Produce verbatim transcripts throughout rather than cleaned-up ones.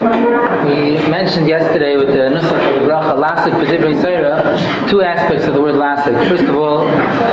We mentioned yesterday with the Nusach of the Bracha, Lasik B'divrei Torah, two aspects of the word Lasik. First of all,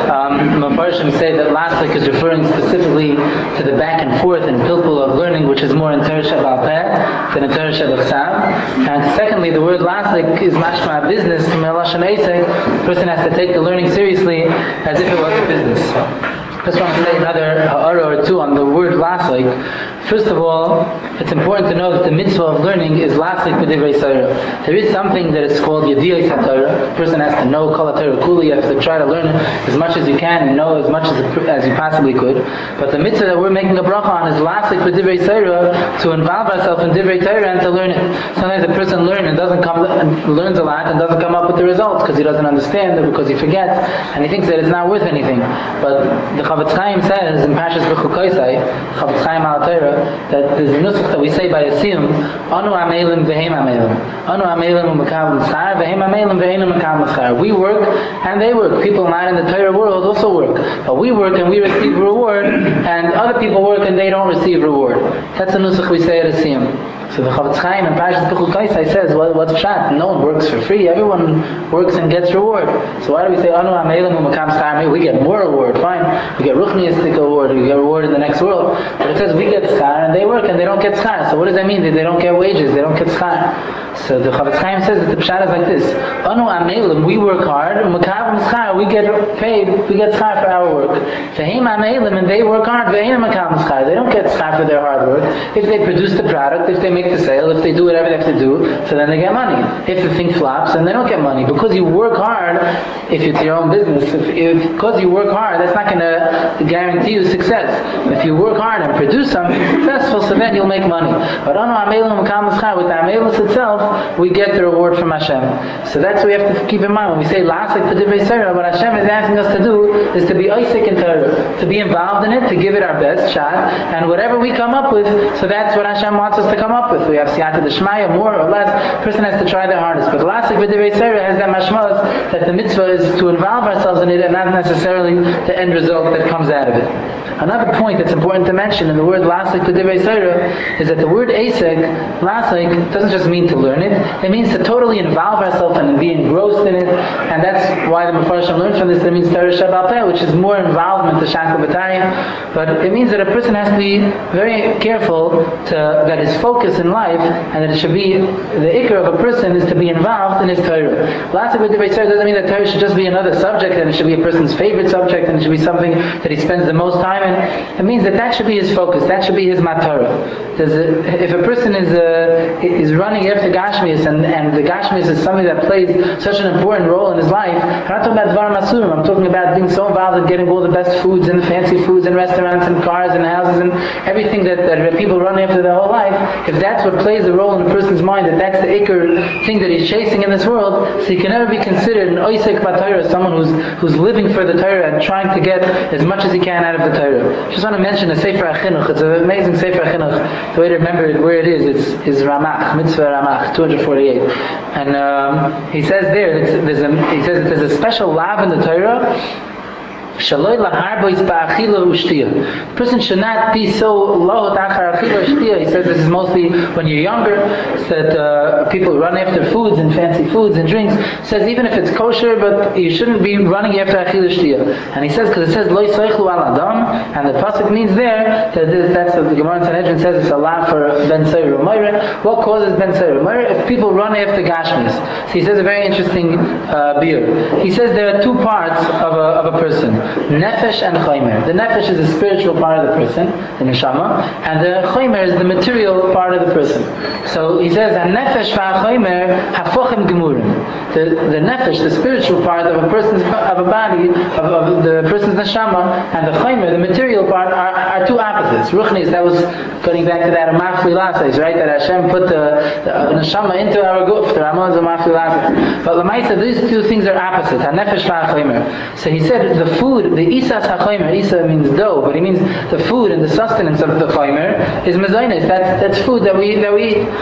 um, Mefarshim say that Lasik is referring specifically to the back and forth and pilpul of learning, which is more in Torah Sheba'al Peh than in Torah Sheba'Chsav. And secondly, the word Lasik is mashma business from Lashon Eisek. The person has to take the learning seriously as if it was a business. I just want to say another ha'ara or two on the word lasik. First of all, it's important to know that the mitzvah of learning is lasik b'divrei Torah. There is something that is called yediyos haTorah. A person has to know kol haTorah kuli. You have to try to learn it as much as you can and know as much as, as you possibly could. But the mitzvah that we're making a bracha on is lasik b'divrei Torah, to involve ourselves in divrei Torah and to learn it. Sometimes a person learns and doesn't come and learns a lot and doesn't come up with the results because he doesn't understand or because he forgets and he thinks that it's not worth anything. But the Chavetz Chaim says in Pashas B'chukoisai, Chavetz Chaim al Torah, that there's a nusach that we say by Yisiyum, Anu amelim v'heim amelim. Anu amelim u'mekabel schar, v'heim amelim v'einu mekabel schar. We work and they work. People not in the Torah world also work. But we work and we receive reward, and other people work and they don't receive reward. That's the nusach we say at Yisiyum. So the Chavetz Chaim in Pashas B'chukoisai says, well, what's pshat? No one works for free. Everyone works and gets reward. So why do we say Anu amelim u'mekabel schar? We get more reward. Fine. We get ruchniistic award, we get reward in the next world. But it says we get schar and they work and they don't get schar. So what does that mean? That they don't get wages, they don't get schar. So the Chavetz Chaim says that the pshat is like this. Anu amelim, we work hard, u'mekabel schar, we get paid, we get schar for our work. V'heim amelim, and they work hard, v'einu mekabel schar. They don't get schar for their hard work. If they produce the product, if they make the sale, if they do whatever they have to do, so then they get money. If the thing flops, then they don't get money. Because you work hard, if it's your own business, if, if because you work hard, that's not going to guarantee you success. If you work hard and produce something successful, so then you'll make money. But on with the amelus itself, we get the reward from Hashem. So that's what we have to keep in mind when we say lasik b'divrei Torah. What Hashem is asking us to do is to be oisik in Torah, to be involved in it, to give it our best shot, and whatever we come up with, so that's what Hashem wants us to come up with. We have siyata d'shmaya, more or less. The person has to try their hardest. But lasik b'divrei Torah has that mashmalas that the mitzvah is to involve ourselves in it and not necessarily the end result that comes out of it. Another point that's important to mention in the word lasik b'divrei Torah is that the word asik, lasik, doesn't just mean to learn it. It means to totally involve ourselves and be engrossed in it. And that's why the Mefarshim learned from this. It means Torah Sheba'al Peh, which is more involvement to Shankar B'tayim. But it means that a person has to be very careful to, that his focus in life, and that it should be, the ikr of a person is to be involved in his Torah. Lasik b'divrei Torah doesn't mean that Torah should just be another subject and it should be a person's favorite subject and it should be something that he spends the most time in. It means that that should be his focus, that should be his matara. There's a, if a person is uh, is running after Gashmias and, and the Gashmias is something that plays such an important role in his life, I'm not talking about Dvar Masurim, I'm talking about being so involved in getting all the best foods and the fancy foods and restaurants and cars and houses and everything that, that people run after their whole life. If that's what plays a role in a person's mind, that that's the ikr thing that he's chasing in this world, so he can never be considered an oisek b'Torah, someone who's who's living for the Torah and trying to get as much as he can out of the Torah. I just want to mention the Sefer HaChinuch. It's an amazing Sefer HaChinuch. The way to remember it, where it is, it's, is Ramach, Mitzvah Ramach, two forty-eight. And um, he says there, it's, there's a, he says that there's a special lav in the Torah. Shaloi laharbois ba'achila u'shtiya. A person should not be so low achar achila u'shtiya. He says this is mostly when you're younger, that uh, people run after foods and fancy foods and drinks. He says even if it's kosher, but you shouldn't be running after achila u'shtiya. And he says, because it says lo yisoichlu al adam, and the pasuk means there, that this, that's what the Gemara in Sanhedrin says, it's a law for ben seir u'mayre. What causes ben seir u'mayre? If people run after gashmis. So he says a very interesting uh, beer. He says there are two parts of a, of a person. Nefesh and Chaymer. The Nefesh is the spiritual part of the person, the Neshama, and the Chaymer is the material part of the person. So he says, Nefesh v'Chaymer hafochim gemurim. The the Nefesh, the spiritual part of a person's of a body, of, of the person's Neshama, and the Chaymer, the material part, are, are two opposites. Ruchnis, that was going back to that Mafli Lases, right? That Hashem put the, the uh, Neshama into our guf, the Ramon of Mafli Lases. But Lamaisa, these two things are opposite. Nefesh v'Chaymer. So he said, the food. The Isas HaChaymer, Isa means dough, but he means the food and the sustenance of the Chaymer is mezainis. That's that's food that we that we eat.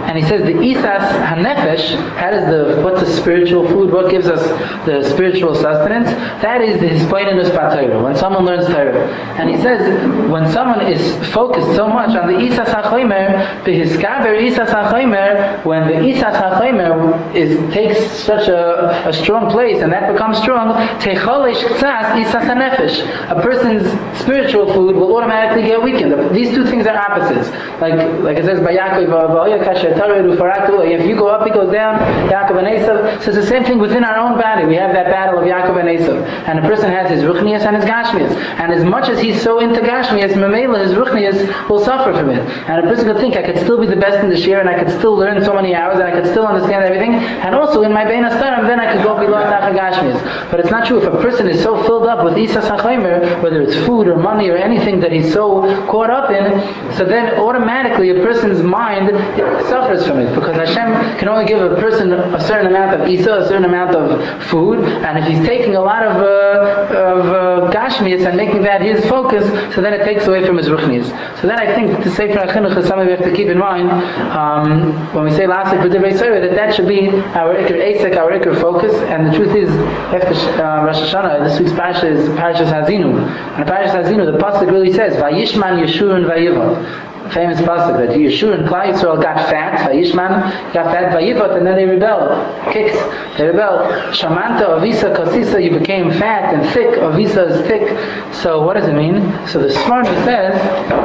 and he says the isas hanefesh, how does the, what's the spiritual food, what gives us the spiritual sustenance? That is the hispoinenus b'Torah, when someone learns Torah. And he says, when someone is focused so much on the isas hachomer, the hiskaber isas hachomer, when the isas hachomer is takes such a, a strong place, and that becomes strong, techolesh ktsas isas hanefesh. A person's spiritual food will automatically get weakened. These two things are opposites. Like like it says by Yaakov, if you go up, he goes down, Yaakov and Esav. So it's the same thing within our own body. We have that battle of Yaakov and Esav. And a person has his ruchnias and his gashmias. And as much as he's so into gashmias, Mamela, his ruchnias will suffer from it. And a person could think, I could still be the best in the shir, and I could still learn so many hours, and I could still understand everything. And also in my Bein HaStarim, then I could go below Tachar gashmias. But it's not true. If a person is so filled up with Isas HaChaimer, whether it's food or money or anything that he's so caught up in, so then automatically a person's mind suffers from it, because Hashem can only give a person a certain amount of Isa, a certain amount of food, and if he's taking a lot of, uh, of uh, Gashmias and making that his focus, so then it takes away from his Ruchnias. So then I think to say for Achinuch is something we have to keep in mind um, when we say Lasik B'Divrei Torah, that that should be our Iker Asik, our Iker focus, and the truth is, after uh, Rosh Hashanah, this week's Parasha is Parashas Hazinu, and Parashas Hazinu, the Pasuk really says, Vayishman Yeshurun Vayiva. Famous pasuk that Yeshua and Klal Yisrael got fat, Vayishman got fat, Vayivot, and then they rebelled, kicked, they rebelled. Shamanta Avisa Kasisa, you became fat and thick. Avisa is thick. So what does it mean? So the Sforno says,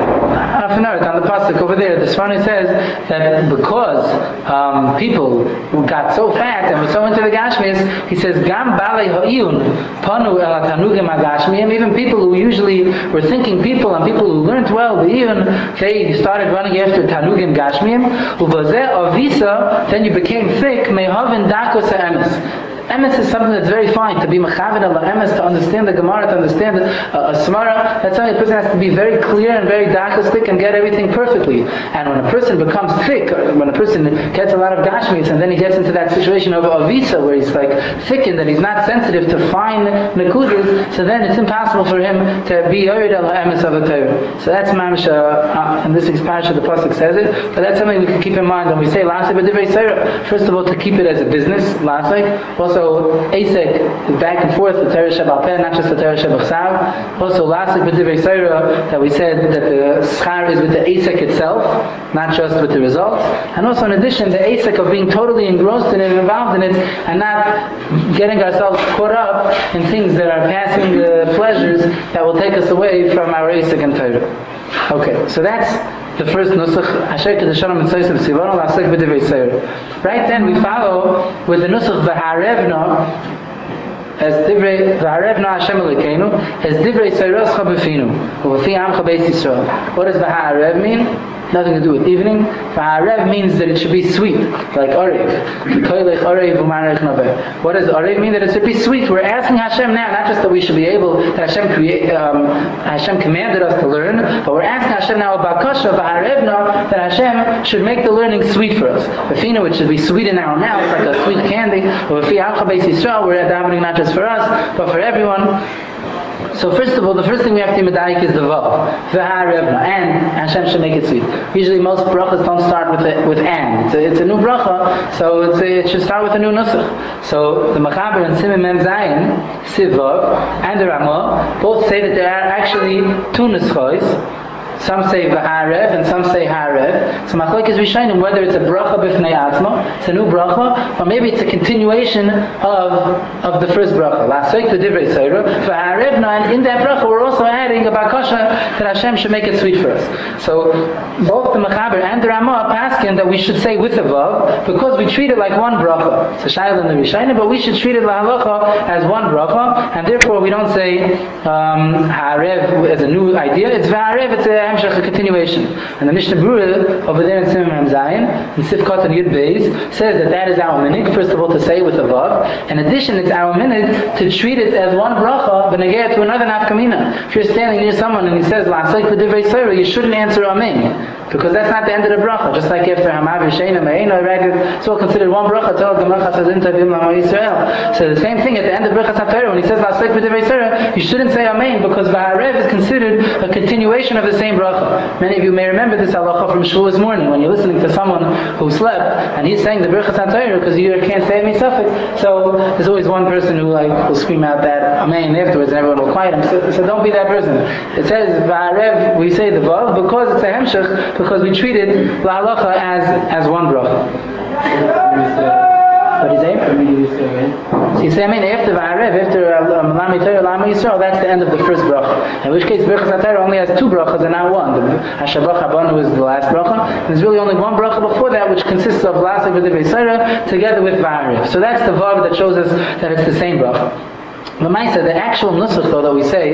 half an hour on the pasuk over there. The Sforno says that because um, people who got so fat and were so into the Gashmias, he says Gam Balei Ha'iyun Panu El Tanugim HaGashmiyim. Even people who usually were thinking people and people who learned well, the Iyun, they started running after Tanugim Gashmiyim, Uvazeh Avisa, then you became thick, Mehavin Dakos Ha'emes. Emes is something that's very fine, to be Mechaven al Emes, to understand the Gemara, to understand uh, a Smara. That's something a person has to be very clear and very darkistic and get everything perfectly. And when a person becomes thick, when a person gets a lot of Gashmis, and then he gets into that situation of Avisa, where he's like thickened, and he's not sensitive to fine Nekudas, so then it's impossible for him to be Yored al Emes of a Torah. So that's Mamish, uh, uh, in this week's parasha, the Pasuk says it, but that's something we can keep in mind when we say Lasik B'Divrei Torah. First of all, to keep it as a business, Lasik. Also, Asik is back and forth, the Torah Shebal Peh, not just the Torah Shebachsav. Also, Lasik B'Divrei Torah, that we said that the schar is with the Asik itself, not just with the results. And also, in addition, the Asik of being totally engrossed in it, involved in it, and not getting ourselves caught up in things that are passing uh, pleasures that will take us away from our Asik and Torah. Okay, so that's the first nusach, Asher Kedushanim Mitzvayis of Sivono Lasik B'Divrei Torah. Right then we follow with the nusach V'harevna, as Divrei V'harevna Hashem Elokeinu, as Divrei Torah B'finu, U'V'fi Amcha Beis Yisrael. What does V'harev mean? Nothing to do with evening. V'harev means that it should be sweet, like Orev. What does Orev mean? That it should be sweet. We're asking Hashem now, not just that we should be able, that Hashem create, um, Hashem commanded us to learn, but we're asking Hashem now about Kasha, V'harevna, that Hashem should make the learning sweet for us. V'finu, it should be sweet in our mouth, like a sweet candy. V'fi Amcha Beis Yisrael, we're davening not just for us, but for everyone. So first of all, the first thing we have to medayik is the vav, v'harevna, and Hashem should make it sweet. Usually most brachas don't start with a, with and. It's a, it's a new bracha, so it's a, it should start with a new nusach. So the Machaber and Simon Mem Zayin, Sivav, and the Ramah both say that there are actually two nuschos. Some say v'harev and some say harev. So machlokes rishonim whether it's a bracha b'fnei atzma, it's a new bracha, or maybe it's a continuation of of the first bracha. Lasik B'Divrei Torah v'harevna, and in that bracha we're also adding a bakasha that Hashem should make it sweet for us. So both the Mechaber and the Ramah paskin that we should say with the vav because we treat it like one bracha. It's a shayla in the rishonim, but we should treat it lahalacha as one bracha, and therefore we don't say um, harev as a new idea. It's v'harev. It's a a continuation. And the Mishnah Berurah over there in Simon Mem Zayin, in Sifkat and Yud Beis, says that that is our minig, first of all to say with a vav. In addition, it's our minig to treat it as one bracha, v'negeh to another nafkamina. If you're standing near someone and he says, La'asek B'Divrei Torah, you shouldn't answer Amen. Because that's not the end of the bracha. Just like after Hamav Yisheina Me'ena, right? It's all considered one bracha. So the same thing at the end of Birchas HaTorah, when he says La'asek B'Divrei Torah, you shouldn't say Amen, because V'harev is considered a continuation of the same bracha. Many of you may remember this halacha from Shavuos morning, when you're listening to someone who slept, and he's saying the Birchas HaTorah because you can't say any suffix. So there's always one person who like will scream out that Amen afterwards, and everyone will quiet him. So, so don't be that person. It says Va'arev, we say the Vav because it's a hemshech, because we treat it la'alacha as as one bracha. What is it? So you say Amen after Va'arev, after Malami Torah, Lama Yisrael, that's the end of the first bracha. In which case, Birchas HaTorah only has two brachas and not one. The Hashabach Habanu is the last bracha, and there's really only one bracha before that, which consists of Lasik V'Divrei Torah together with Va'arev. So that's the Vav that shows us that it's the same bracha. The Maisa, the actual nusach though that we say,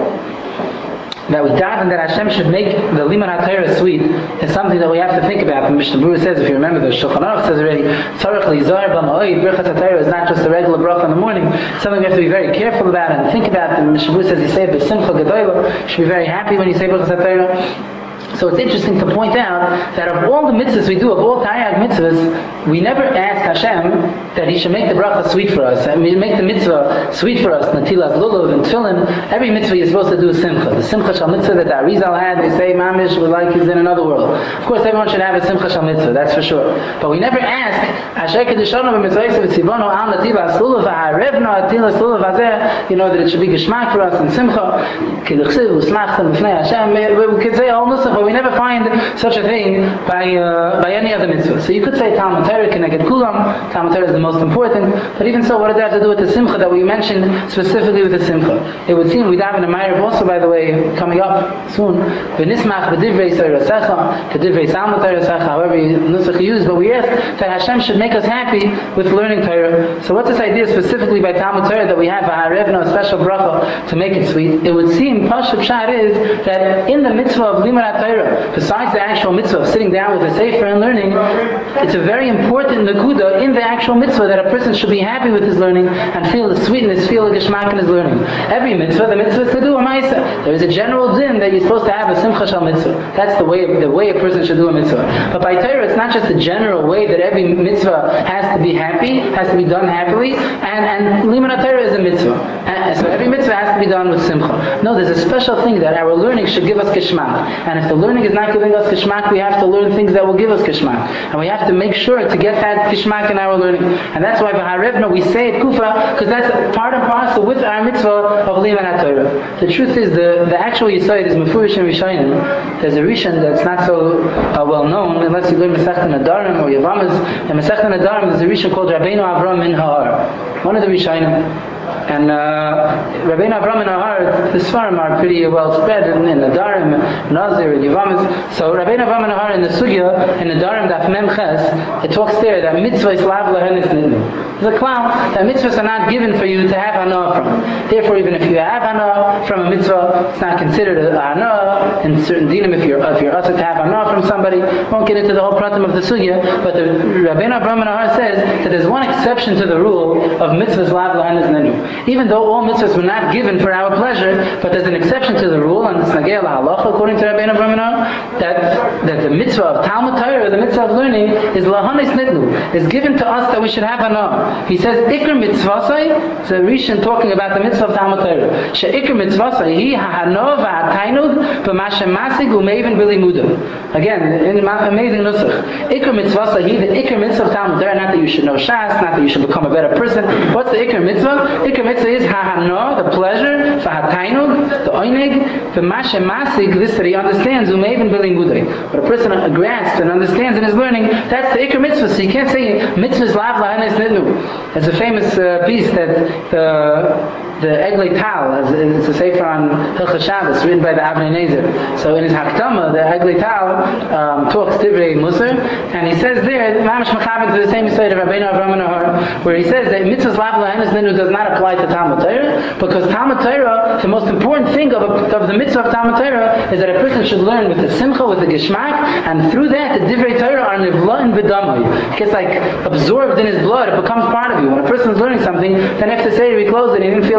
that we daven that Hashem should make the Liman HaTorah sweet, is something that we have to think about. The Mishnah Berurah says, if you remember, the Shulchan Aruch says already, Tzarech Lizar B'Ma'od, Birchas HaTorah is not just a regular bracha in the morning. It's something we have to be very careful about and think about. The Mishnah Berurah says, you say it b'simcha gedola, you should be very happy when you say Birchas HaTorah. So it's interesting to point out that of all the mitzvahs we do, of all Taryag mitzvahs, we never ask Hashem that He should make the bracha sweet for us. And we make the mitzvah sweet for us, Natilas Lulav and Tefillin. Every mitzvah you're supposed to do is simcha. The simcha shal mitzvah that the Arizal had, they say Mamish was like he's in another world. Of course, everyone should have a simcha shal mitzvah, that's for sure. But we never ask Asher Kedishonu b'mitzvahs v'tzivonu al Natilas Lulav ha'arevna Natilas Lulav hazeh, you know, that it should be geshmak for us and simcha. Kedachsiv u'smachtem b'fnei Hashem. We could say all nusach, but we never find such a thing by uh, by any other mitzvah. So you could say Talmud Torah Keneged Kulam. Talmud Torah is the most important. But even so, what does that have to do with the simcha that we mentioned specifically with the simcha? It would seem we daven a Ma'ariv also, by the way, coming up soon. V'nismach b'divrei Soirasecha, b'divrei Talmud Torasecha, however you nusach use. But we ask that Hashem should make us happy with learning Torah. So what's this idea specifically by Talmud Torah that we have a harevna, a special bracha to make it sweet? It would seem Pashup Pshat is that in the mitzvah of Limud Torah, besides the actual mitzvah of sitting down with a sefer and learning, it's a very important nakuda in the actual mitzvah that a person should be happy with his learning and feel the sweetness, feel the geshmak in his learning. Every mitzvah, the mitzvah is to do a ma'isa. There is a general din that you're supposed to have a simcha shal mitzvah. That's the way the way a person should do a mitzvah. But by Torah, it's not just a general way that every mitzvah has to be happy, has to be done happily, and and Limud Torah is a mitzvah. And so every mitzvah has to be done with simcha. No, there's a special thing that our learning should give us geshmak. And if the learning is not giving us kishmak, we have to learn things that will give us kishmak. And we have to make sure to get that kishmak in our learning. And that's why v'harevna, we say it kufa, because that's part and parcel with our mitzvah of Limud HaTorah. The truth is, the, the actual Yisayid is Mefurish and Rishonim. There's a Rishon that's not so uh, well known, unless you learn Masechta Nadarim or Yavamas. In Masechta Nadarim, there's a Rishon called Rabbeinu Avram min Ha'ar, one of the Rishonim. And uh, Rabbeinu Avram min Ha'ar, the Sfarim are pretty well spread in, in Nadarim, Nazir, and Yavamas. So Rabbeinu Avram min Ha'ar in the Sugya, in Nadarim Daf Mem Ches, it talks there that mitzvah is lav lahen is nidnu. There's a clown that mitzvahs are not given for you to have hana from. Therefore, even if you have hana from a mitzvah, it's not considered a hana. In certain dinim, if you're if you're usher to have hana from somebody, won't get into the whole pratim of the Sugya. But the Rabbeinu Avram min Ha'ar says that there's one exception to the rule of mitzvahs lav lahen is nidnu. Even though all mitzvahs were not given for our pleasure, but there's an exception to the rule, and it's nagei lahalacha according to Rabbeinu Avram min Ha'ar, that that the mitzvah of Talmud Torah, the mitzvah of learning, is lahanis nidnu, is given to us that we should have hana. He says ikr mitzvasai. It's a Rishon talking about the mitzvah of Talmud Torah. She ikr mitzvasai hi hahana v'hatainug b'mashem masig u'meivin b'limuda. Again, in amazing nusach. Ikr mitzvasai hi, the ikr mitzvah of Talmud Torah. Not that you should know Shas, not that you should become a better person. What's the ikr mitzvah? Ikr mitzvah is hahana, the pleasure, v'hatainug, the oineg, b'mashem masig. This that he understands u'meivin b'limuda. But a person grasps and understands in his learning, that's the ikr mitzvah. So you can't say mitzvahs lav lahanes nidnu. There's a famous uh, piece that the the Eglei Tal, it's a sefer on Hilchos Shabbos, written by the Avnei Nezer. So in his Hakdama, the Eglei Tal um, talks Divrei Musar, and he says there, Mamash Mechaber to the same side of Rabbeinu Avram min Ha'ar, where he says that mitzvahs lav lahenes nidnu does not apply to Talmud Torah, because Talmud Torah, the most important thing of, a, of the mitzvah of Talmud Torah is that a person should learn with the simcha, with the geshmak, and through that the Divrei Torah are nivla in b'damai. It gets like absorbed in his blood, it becomes part of you. When a person is learning something, then after Seder he closes it, he didn't feel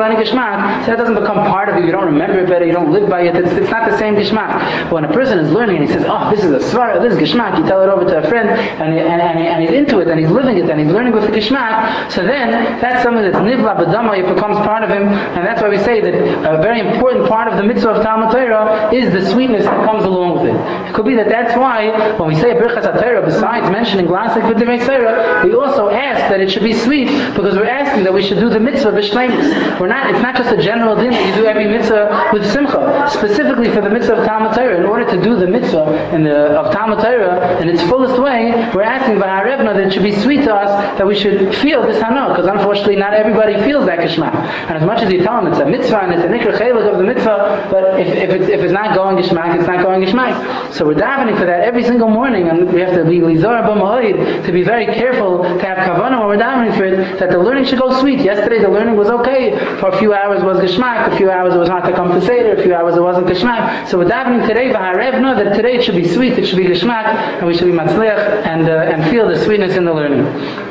learning Geshmak, so that doesn't become part of you. You don't remember it better. You don't live by it. It's, it's not the same Geshmak. When a person is learning and he says, oh, this is a Svara, this is Geshmak, you tell it over to a friend, and, he, and, and, and he's into it, and he's living it, and he's learning with the Geshmak, so then that's something that's Nivla B'dama, it becomes part of him, and that's why we say that a very important part of the mitzvah of Talmud Torah is the sweetness that comes along with it. It could be that that's why when we say Birchas HaTorah, besides mentioning Lasik V'Divrei Torah, we also ask that it should be sweet, because we're asking that we should do the mitzvah b'shleimus. We're not, it's not just a general din that you do every mitzvah with simcha. Specifically for the mitzvah of Talmud Torah, in order to do the mitzvah in the, of Talmud Torah in its fullest way, we're asking by our Rebna that it should be sweet to us, that we should feel this hana, because unfortunately not everybody feels that Geshmak. And as much as you tell them it's a mitzvah and it's a nikra chelik of the mitzvah, but if, if, it's, if it's not going Geshmak, it's not going Geshmak. So we're davening for that every single morning, and we have to be lizar b'ma'id, to be very careful to have kavanah when we're davening for it, that the learning should go sweet. Yesterday the learning was okay. For a few hours was Geshmak, a few hours it was not to come to Seder, a few hours it wasn't Geshmak. So we're davening today, v'harevna, that today it should be sweet, it should be Geshmak, and we should be matzliach and, uh, and feel the sweetness in the learning.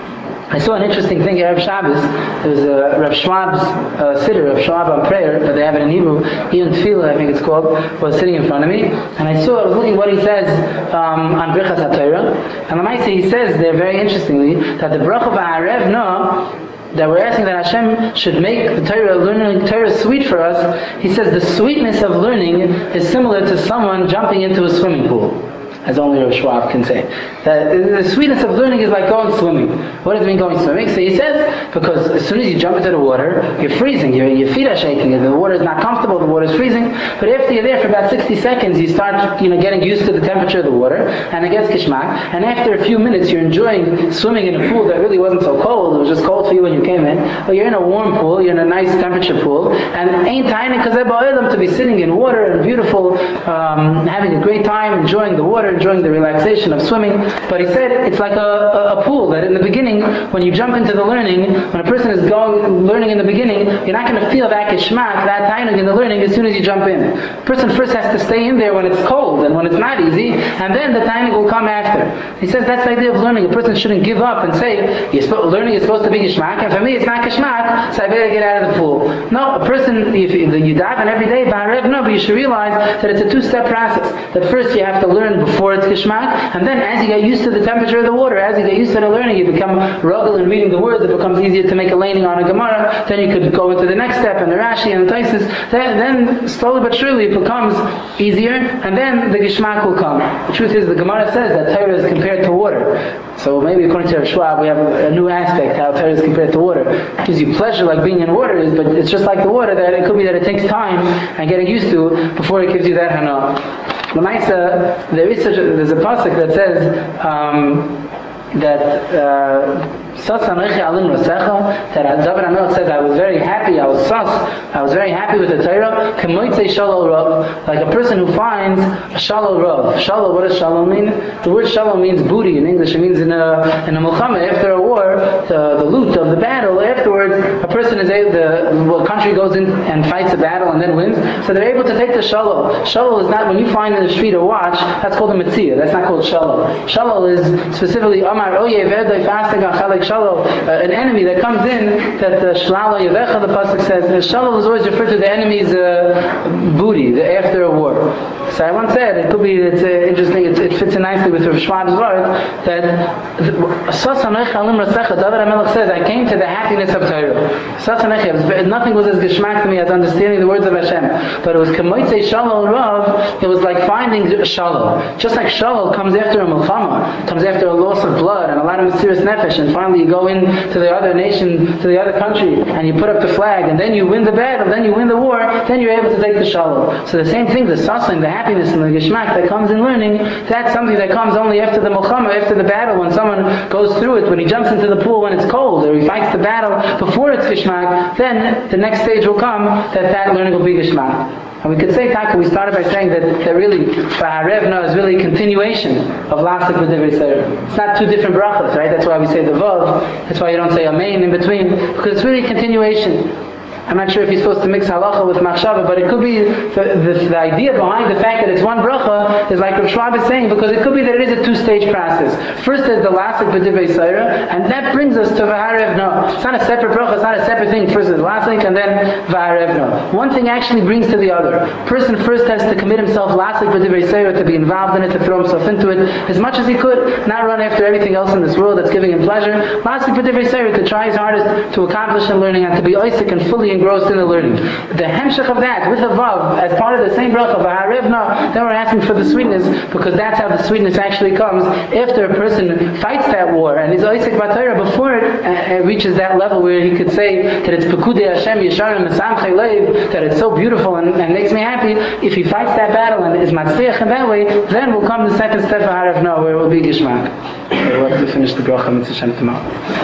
I saw an interesting thing Erev Shabbos. There was a Rav Schwab's uh, sitter, Rav Schwab on prayer, but they have it in Hebrew, Ian Tefillah, I think it's called, was sitting in front of me, and I saw, I was looking what he says um, on Birchas HaTorah, and the Maaseh, he says there very interestingly, that the bracha v'harev no, that we're asking that Hashem should make the Torah, learning Torah sweet for us. He says the sweetness of learning is similar to someone jumping into a swimming pool, as only Rav Schwab can say. That the sweetness of learning is like going swimming. What does it mean going swimming? So he says, because as soon as you jump into the water, you're freezing, your, your feet are shaking, the water is not comfortable, the water is freezing, but after you're there for about sixty seconds, you start you know, getting used to the temperature of the water, and it gets Geshmak, and after a few minutes you're enjoying swimming in a pool that really wasn't so cold, it was just cold for you when you came in, but you're in a warm pool, you're in a nice temperature pool, and ain't tiny because to be sitting in water and beautiful, um, having a great time, enjoying the water, enjoying the relaxation of swimming. But he said it's like a, a, a pool, that in the beginning, when you jump into the learning, when a person is going learning in the beginning, you're not going to feel that Geshmak, that tainug in the learning as soon as you jump in. A person first has to stay in there when it's cold and when it's not easy, and then the tainug will come after. He says that's the idea of learning. A person shouldn't give up and say, you're sp- learning is supposed to be Geshmak, and for me it's not Geshmak, so I better get out of the pool. No, a person, if you daven every day, no, but you should realize that it's a two-step process. That first you have to learn before it's Geshmak, and then as you get used to the temperature of the water, as you get used to the learning, you become rugged in reading the words, it becomes easier to make a laning on a Gemara, then you could go into the next step, and the Rashi and the Taisus, then, then slowly but surely it becomes easier, and then the Geshmak will come. The truth is, the Gemara says that Torah is compared to water. So maybe according to Rav Schwab, we have a new aspect, how Torah is compared to water. It gives you pleasure like being in water is, but it's just like the water, that it could be that it takes time and getting used to before it gives you that hana. L'maisa, there is such a, there's a pasuk that says um, that uh, that David HaMelech says, I was very happy, I was sus, I was very happy with the Torah, like a person who finds a shalom rav. Shalom, what does shalom mean? The word shalom means booty in English. It means in a in a milchama, after a war, the, the loot of the battle, afterwards, a person is able, the well, country goes in and fights a battle and then wins, so they're able to take the shalom. Shalom is not, when you find in the street a watch, that's called a metzia, that's not called shalom. Shalom is specifically, Amar Oye Vedai Fasting Achalek Shalom, an enemy that comes in, that the Shlala Yevecha, the pasuk says, the Shalom is always referred to the enemy's uh, booty, the after a war. So I once said, it could be, it's uh, interesting, it, it fits in nicely with Rav Schwab's word, that Sasanech Alim Rasecha, David HaMelech says, I came to the happiness of Torah. Sasanech, nothing was as Geshmak to me as understanding the words of Hashem, but it was Kemoitze Shalom Rav, it was like finding Shalom. Just like Shalom comes after a Milchama, comes after a loss of blood and a lot of mysterious nefesh, and finally you go in to the other nation, to the other country, and you put up the flag, and then you win the battle, then you win the war, then you're able to take the Shalom. So the same thing, the Sasang, the happiness and the Geshmak that comes in learning, that's something that comes only after the Milchama, after the battle, when someone goes through it, when he jumps into the pool when it's cold, or he fights the battle before it's Geshmak, then the next stage will come that that learning will be Geshmak. And we could say, Taka, we started by saying that, that really, V'harevna is really a continuation of Lasik V'divrei Torah. It's not two different brachas, right? That's why we say the Vav. That's why you don't say Amen in between, because it's really a continuation. I'm not sure if you're supposed to mix halacha with machshava, but it could be the, the, the idea behind the fact that it's one bracha is like Rav Schwab is saying, because it could be that it is a two-stage process. First there's the lasik b'divrei Torah, and that brings us to v'harevno. It's not a separate bracha, it's not a separate thing. First is lasik, and then v'harevno. One thing actually brings to the other. Person first has to commit himself lasik b'divrei Torah, to be involved in it, to throw himself into it as much as he could, not run after everything else in this world that's giving him pleasure. Lasik b'divrei Torah, to try his hardest to accomplish in learning and to be oisik and fully engrossed in the learning. The hemshech of that, with a vav, as part of the same bracha, v'harevna, then we're asking for the sweetness, because that's how the sweetness actually comes after a person fights that war and is oisik b'Torah before it, uh, it reaches that level where he could say that it's pekudei Hashem yesharim mesamchei leiv, that it's so beautiful and, and makes me happy. If he fights that battle and is matzliach in that way, then will come the second step of v'harevna, where it will be gishmak. We'll have to finish the bracha mitzvah Hashem tomorrow.